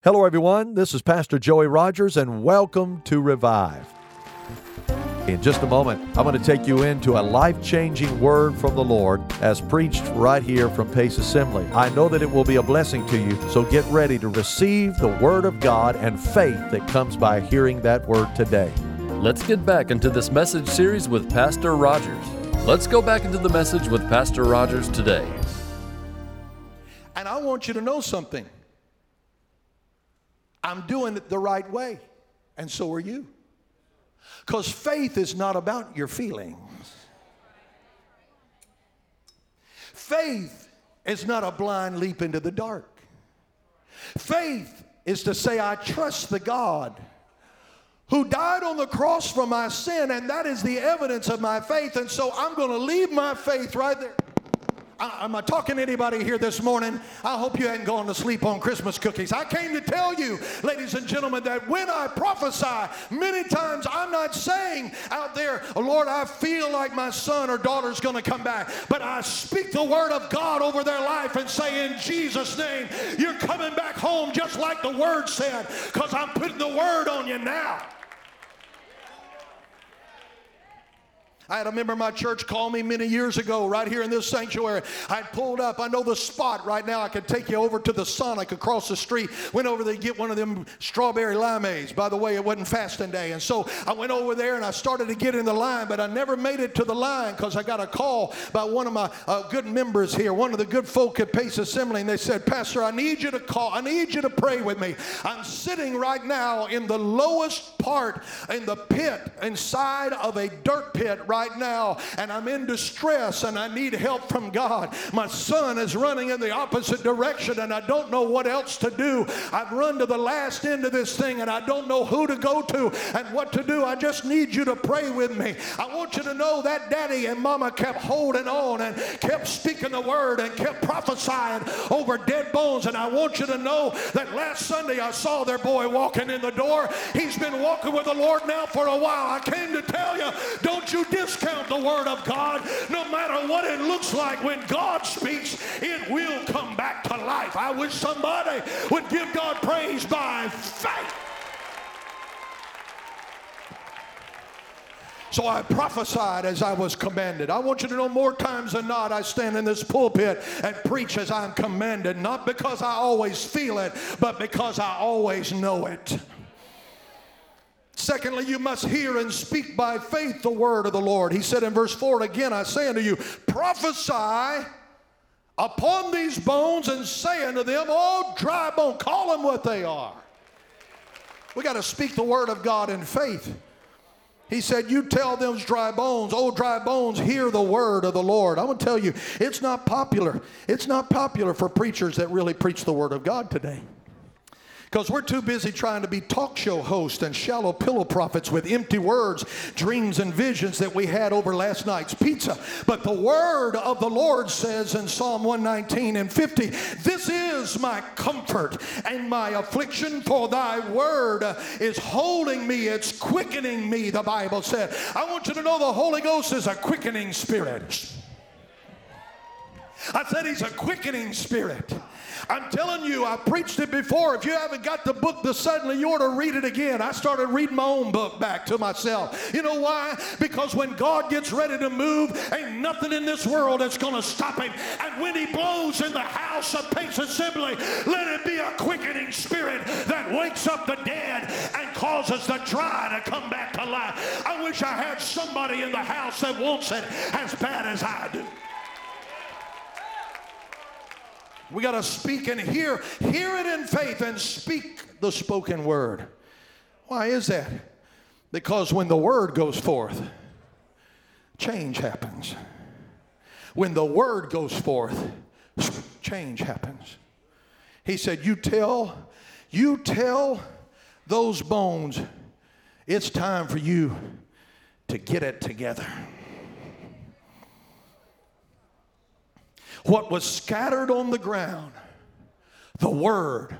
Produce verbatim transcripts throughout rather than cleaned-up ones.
Hello, everyone. This is Pastor Joey Rogers, and welcome to Revive. In just a moment, I'm going to take you into a life-changing word from the Lord as preached right here from Pace Assembly. I know that it will be a blessing to you, so get ready to receive the Word of God and faith that comes by hearing that Word today. Let's get back into this message series with Pastor Rogers. Let's go back into the message with Pastor Rogers today. And I want you to know something. I'm doing it the right way, and so are you. Because faith is not about your feelings. Faith is not a blind leap into the dark. Faith is to say, I trust the God who died on the cross for my sin, and that is the evidence of my faith, and so I'm going to leave my faith right there. Am I talking to anybody here this morning? I hope you hadn't gone to sleep on Christmas cookies. I came to tell you, ladies and gentlemen, that when I prophesy, many times I'm not saying out there, oh, Lord, I feel like my son or daughter's going to come back. But I speak the word of God over their life and say, in Jesus' name, you're coming back home just like the word said, because I'm putting the word on you now. I had a member of my church call me many years ago right here in this sanctuary. I pulled up. I know the spot right now. I could take you over to the Sonic across the street. Went over there to get one of them strawberry limeades. By the way, it wasn't fasting day. And so I went over there and I started to get in the line, but I never made it to the line because I got a call by one of my uh, good members here, one of the good folk at Pace Assembly, and they said, Pastor, I need you to call. I need you to pray with me. I'm sitting right now in the lowest part in the pit, inside of a dirt pit right Right now, and I'm in distress and I need help from God. My son is running in the opposite direction and I don't know what else to do. I've run to the last end of this thing and I don't know who to go to and what to do. I just need you to pray with me. I want you to know that daddy and mama kept holding on and kept speaking the word and kept prophesying over dead bones, and I want you to know that last Sunday I saw their boy walking in the door. He's been walking with the Lord now for a while. I came to tell you, don't you discount the word of God. No matter what it looks like, when God speaks, it will come back to life. I wish somebody would give God praise by faith. So I prophesied as I was commanded. I want you to know, more times than not, I stand in this pulpit and preach as I'm commanded, not because I always feel it, but because I always know it. Secondly, you must hear and speak by faith the word of the Lord. He said in verse four, again, I say unto you, prophesy upon these bones and say unto them, oh, dry bone, call them what they are. We got to speak the word of God in faith. He said, you tell them dry bones, oh, dry bones, hear the word of the Lord. I'm going to tell you, it's not popular. It's not popular for preachers that really preach the word of God today. Because we're too busy trying to be talk show hosts and shallow pillow prophets with empty words, dreams, and visions that we had over last night's pizza. But the word of the Lord says in Psalm one nineteen and fifty, this is my comfort and my affliction, for thy word is holding me, it's quickening me, the Bible said. I want you to know the Holy Ghost is a quickening spirit. I said he's a quickening spirit. I'm telling you, I preached it before. If you haven't got the book, The Suddenly, you ought to read it again. I started reading my own book back to myself. You know why? Because when God gets ready to move, ain't nothing in this world that's going to stop him. And when he blows in the house of Pace Assembly, let it be a quickening spirit that wakes up the dead and causes the dry to come back to life. I wish I had somebody in the house that wants it as bad as I do. We got to speak and hear. Hear it in faith and speak the spoken word. Why is that? Because when the word goes forth, change happens. When the word goes forth, change happens. He said, you tell, you tell those bones, it's time for you to get it together. What was scattered on the ground, the word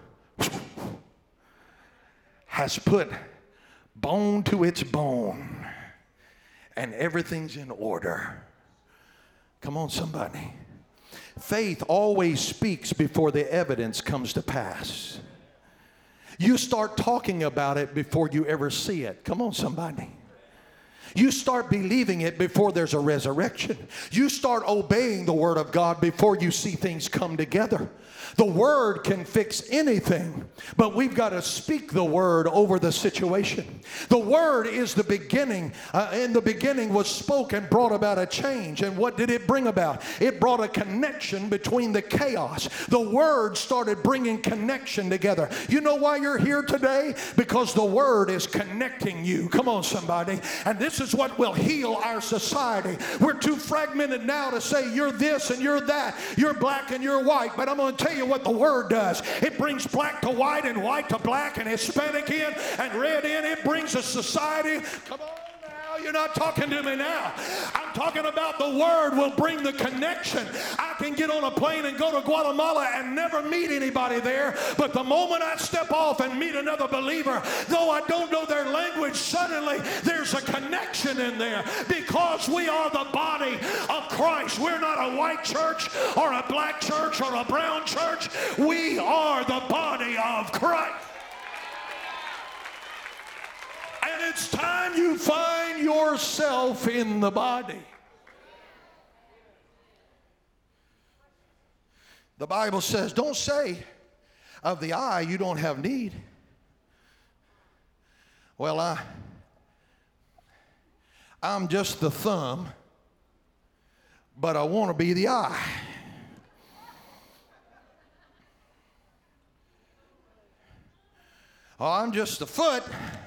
has put bone to its bone, and everything's in order. Come on, somebody. Faith always speaks before the evidence comes to pass. You start talking about it before you ever see it. Come on, somebody. You start believing it before there's a resurrection. You start obeying the Word of God before you see things come together. The Word can fix anything, but we've got to speak the Word over the situation. The Word is the beginning. Uh, in the beginning was spoke and brought about a change. And what did it bring about? It brought a connection between the chaos. The Word started bringing connection together. You know why you're here today? Because the Word is connecting you. Come on, somebody. And this is what will heal our society. We're too fragmented now to say you're this and you're that. You're black and you're white. But I'm going to tell you what the Word does. It brings black to white and white to black and Hispanic in and red in. It brings a society. Come on now, you're not talking to me now. I'm talking about the Word will bring the connection. I can get on a plane and go to Guatemala and never meet anybody there, but the moment I step off and meet another believer, though I don't know their language, suddenly there's a connection in there because we are the body of Christ. We're not a white church or a black church or a brown church. We are the body of Christ. And it's time you find yourself in the body. The Bible says, don't say of the eye you don't have need. Well, I, I'm just the thumb, but I want to be the eye. Oh, I'm just the foot.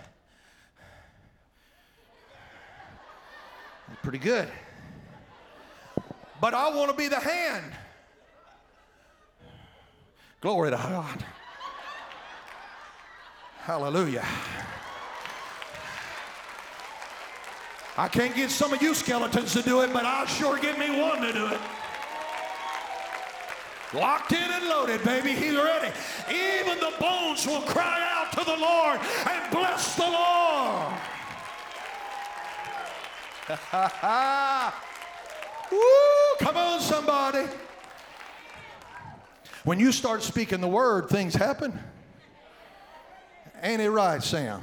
That's pretty good. But I want to be the hand. Glory to God. Hallelujah. I can't get some of you skeletons to do it, but I'll sure get me one to do it. Locked in and loaded, baby. He's ready. Even the bones will cry out to the Lord and bless the Lord. Woo, come on, somebody. When you start speaking the word, things happen. Ain't it right, Sam?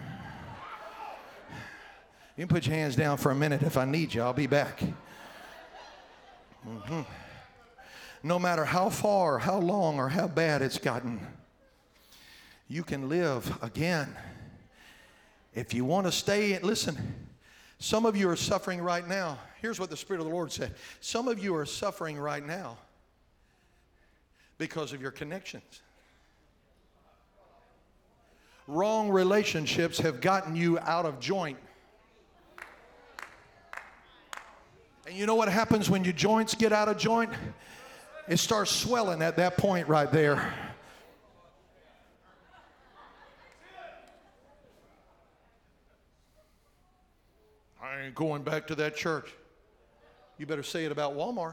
You can put your hands down for a minute. If I need you, I'll be back. Mm-hmm. No matter how far, how long, or how bad it's gotten, you can live again. If you want to stay, listen, some of you are suffering right now. Here's what the Spirit of the Lord said. Some of you are suffering right now because of your connections. Wrong relationships have gotten you out of joint. And you know what happens when your joints get out of joint? It starts swelling at that point right there. I ain't going back to that church. You better say it about Walmart.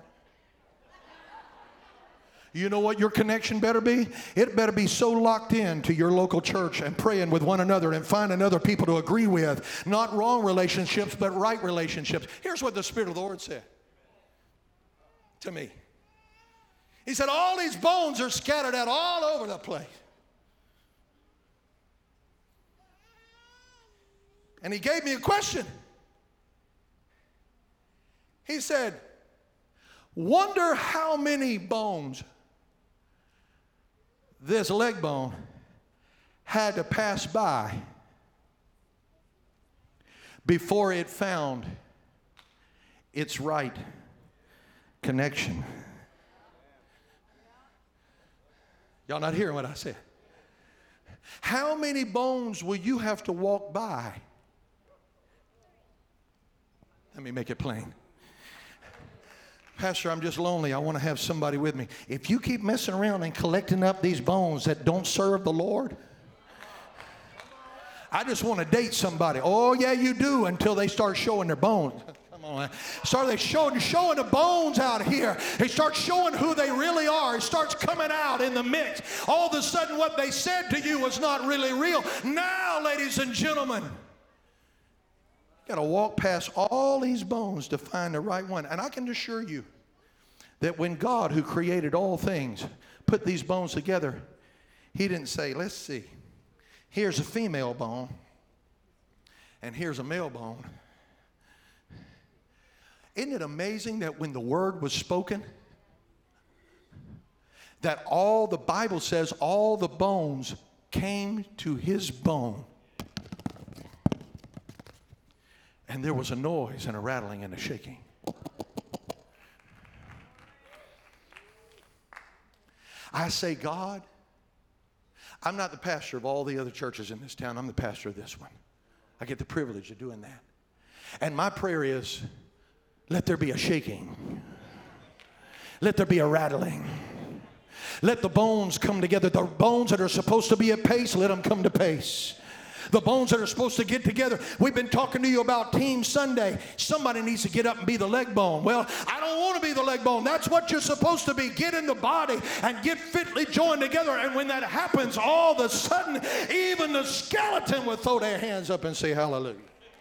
You know what your connection better be? It better be so locked in to your local church and praying with one another and finding other people to agree with. Not wrong relationships, but right relationships. Here's what the Spirit of the Lord said to me. He said, all these bones are scattered out all over the place. And he gave me a question. He said, wonder how many bones this leg bone had to pass by before it found its right connection. Y'all not hearing what I said? How many bones will you have to walk by? Let me make it plain. Pastor, I'm just lonely. I want to have somebody with me. If you keep messing around and collecting up these bones that don't serve the Lord, I just want to date somebody. Oh, yeah, you do, until they start showing their bones. Come on, man. Start they showing, showing the bones out here. They start showing who they really are. It starts coming out in the mix. All of a sudden, what they said to you was not really real. Now, ladies and gentlemen, got to walk past all these bones to find the right one. And I can assure you that when God, who created all things, put these bones together, he didn't say, let's see, Here's a female bone, and here's a male bone. Isn't it amazing that when the word was spoken, that all the Bible says all the bones came to his bone? And there was a noise and a rattling and a shaking. I say, God, I'm not the pastor of all the other churches in this town. I'm the pastor of this one. I get the privilege of doing that. And my prayer is, let there be a shaking. Let there be a rattling. Let the bones come together. The bones that are supposed to be at pace, let them come to pace. The bones that are supposed to get together. We've been talking to you about Team Sunday. Somebody needs to get up and be the leg bone. Well, I don't want to be the leg bone. That's what you're supposed to be. Get in the body and get fitly joined together. And when that happens, all of a sudden, even the skeleton will throw their hands up and say hallelujah.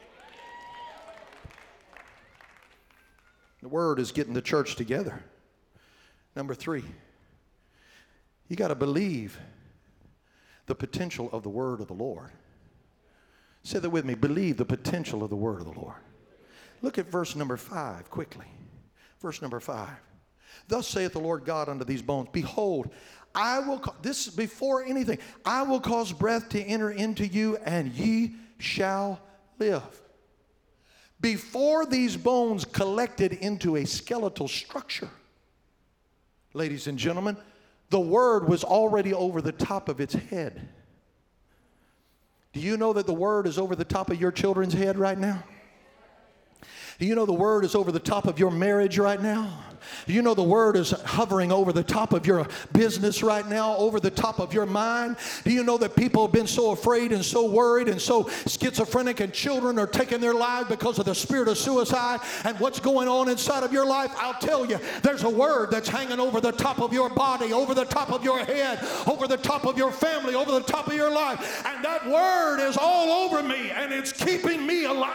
The word is getting the church together. Number three, you got to believe the potential of the word of the Lord. Say that with me. Believe the potential of the word of the Lord. Look at verse number five quickly. Verse number five. Thus saith the Lord God unto these bones, behold, I will, ca- this is before anything, I will cause breath to enter into you, and ye shall live. Before these bones collected into a skeletal structure, ladies and gentlemen, the word was already over the top of its head. Do you know that the word is over the top of your children's head right now? Do you know the word is over the top of your marriage right now? Do you know the word is hovering over the top of your business right now, over the top of your mind? Do you know that people have been so afraid and so worried and so schizophrenic, and children are taking their lives because of the spirit of suicide and what's going on inside of your life? I'll tell you, there's a word that's hanging over the top of your body, over the top of your head, over the top of your family, over the top of your life. And that word is all over me, and it's keeping me alive.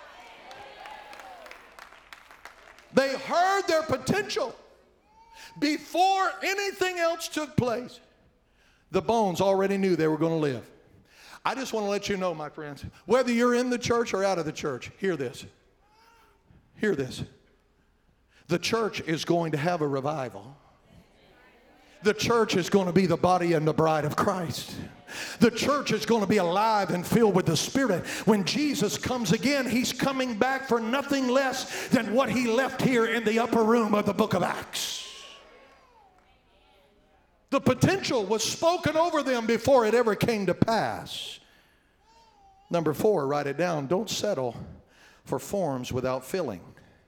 They heard their potential before anything else took place. The bones already knew they were going to live. I just want to let you know, my friends, whether you're in the church or out of the church, hear this. Hear this. The church is going to have a revival. The church is going to be the body and the bride of Christ. The church is going to be alive and filled with the Spirit. When Jesus comes again, he's coming back for nothing less than what he left here in the upper room of the book of Acts. The potential was spoken over them before it ever came to pass. Number four, write it down. Don't settle for forms without filling.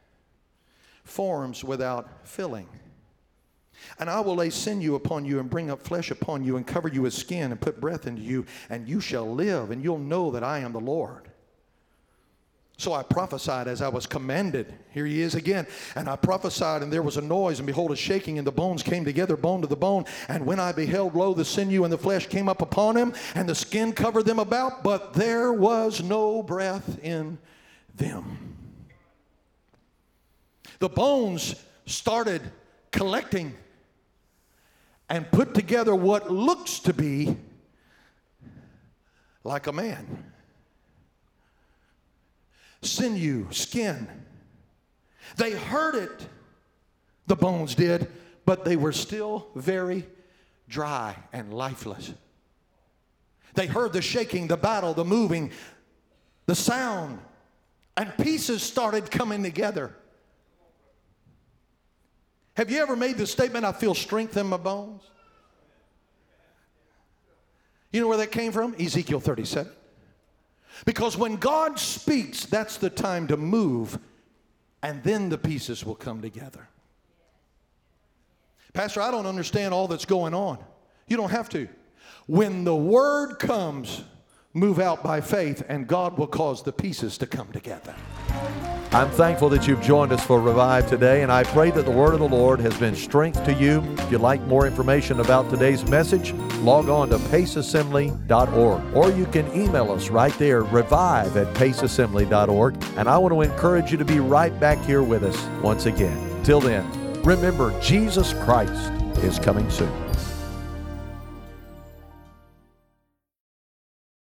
Forms without filling. And I will lay sinew upon you and bring up flesh upon you and cover you with skin and put breath into you, and you shall live, and you'll know that I am the Lord. So I prophesied as I was commanded. Here he is again. And I prophesied, and there was a noise, and behold, a shaking, and the bones came together, bone to the bone. And when I beheld, lo, the sinew and the flesh came up upon him, and the skin covered them about, but there was no breath in them. The bones started collecting and put together what looks to be like a man. Sinew, skin. They heard it, the bones did, but they were still very dry and lifeless. They heard the shaking, the battle, the moving, the sound, and pieces started coming together. Have you ever made the statement, I feel strength in my bones? You know where that came from? Ezekiel thirty-seven. Because when God speaks, that's the time to move, and then the pieces will come together. Pastor, I don't understand all that's going on. You don't have to. When the word comes, move out by faith, and God will cause the pieces to come together. I'm thankful that you've joined us for Revive today, and I pray that the word of the Lord has been strength to you. If you'd like more information about today's message, log on to pace assembly dot org, or you can email us right there, revive at pace assembly dot org, and I want to encourage you to be right back here with us once again. Till then, remember, Jesus Christ is coming soon.